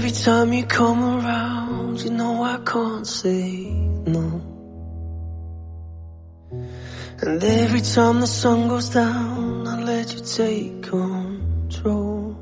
every time you come around, you know I can't say no. And every time the sun goes down, I let you take control.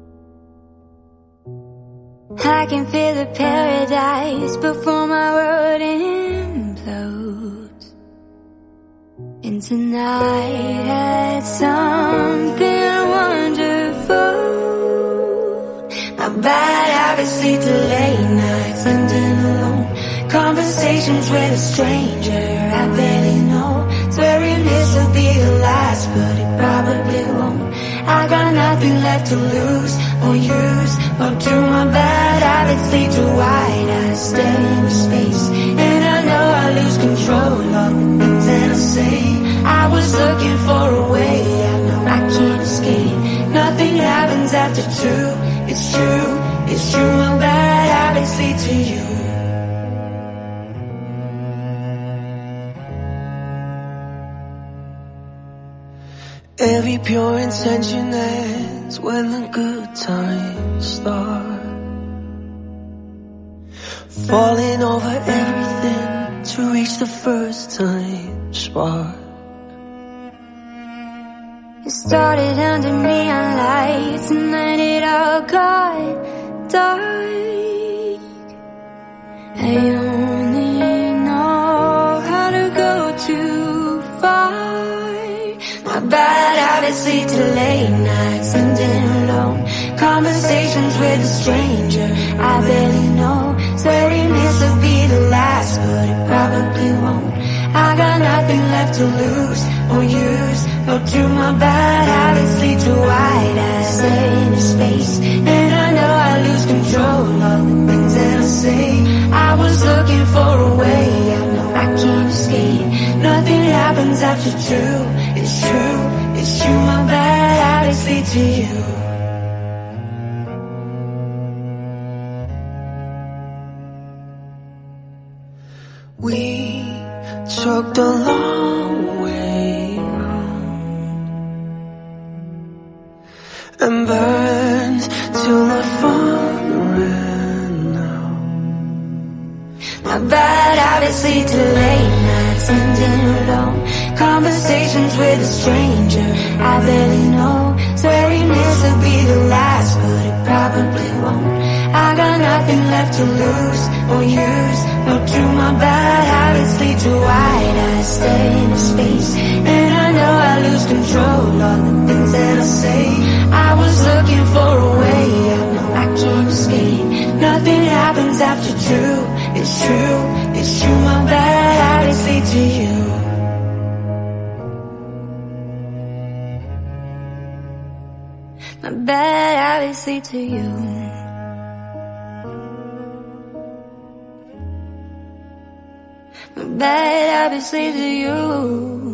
I can feel the paradise before my world implodes. And tonight had something wonderful. My bad habits lead to late nights, spending alone. Conversations with a stranger I barely know. Swearing this will be the last, but it probably won't. I got nothing left to lose or use, or do. My bad habits lead to wide eyes, stare into space. And I know I lose control of the things that I say. I was looking for a way, I know I can't escape. Nothing happens after two. It's true, it's true. My bad habits lead to you. Every pure intention ends when the good times start. Falling over everything to reach the first time spark. It started under neon lights and then it all got dark. I only know how to go too far. My bad habits lead to late nights, ending alone. Conversations with a stranger I barely know. Swearing this will be the last, but it probably won't. I got nothing left to lose or use, or do. My bad habits lead to wide eyes, stare into space. And I know I lose control of the things that I say. I was looking for a way, I know I can't escape. Nothing happens after two. It's true, it's true. My bad habits lead to you. We took the long way round and burned till the fun ran out. My bad habits lead to late nights, ending alone. Conversations with a stranger I barely know. Swearing this will be the last, but it probably won't. I got nothing left to lose or use, or do. My bad habits lead to wide eyes, stare into space. And I know I lose control of the things that I say. I was looking for a way, I know I can't escape. Nothing happens after two. It's true, it's true. My bad habits lead to you. My bad habits lead to you. My bad habits lead to you.